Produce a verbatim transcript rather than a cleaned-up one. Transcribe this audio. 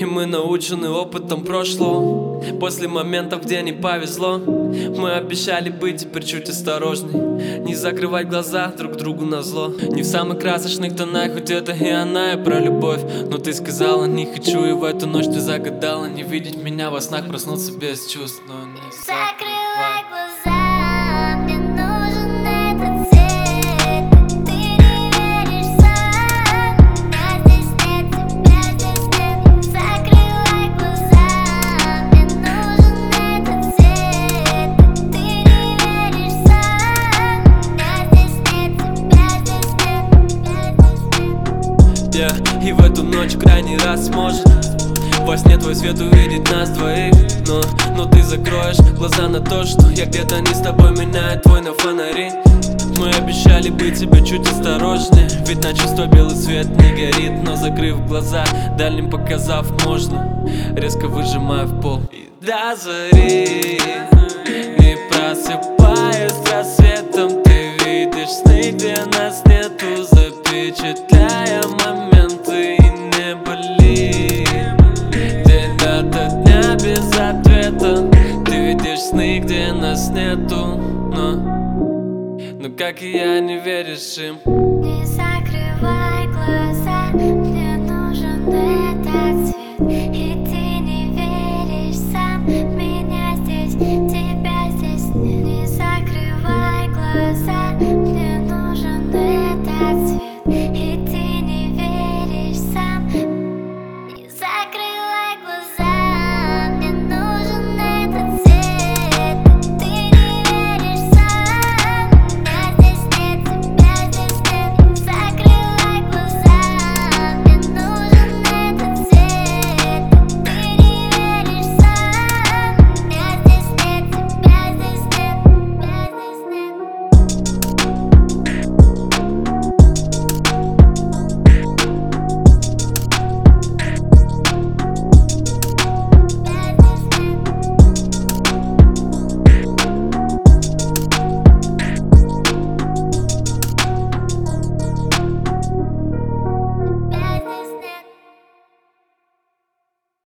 И мы научены опытом прошлого. После моментов, где не повезло, мы обещали быть теперь чуть осторожней, не закрывать глаза друг другу назло. Не в самых красочных тонах, хоть это и она, и про любовь. Но ты сказала, не хочу, и в эту ночь ты загадала не видеть меня во снах, проснуться без чувств. Но не закрывай глаза, мне нужен этот свет. Ты не веришь сам, меня здесь нет, тебя здесь нет. Закрывай глаза, мне нужен этот свет. Ты не веришь сам, меня здесь нет, тебя здесь нет, тебя здесь нет. Yeah, и в эту ночь крайний раз может во сне твой свет увидеть нас двоих. Но, но ты закроешь глаза на то, что я где-то не с тобой, меняет твой на фонари. Мы обещали быть тебе чуть осторожнее, ведь на чувство белый свет не горит. Но закрыв глаза, дальним показав можно, резко выжимая в пол. И до зари, не просыпаясь с рассветом, ты видишь сны, где нас нету, запечатляя моменты и не болит. День ото дня без ответа, ты видишь сны, где нас нету, но, но как и я не веришь им. Не закрывай глаза, мне нужен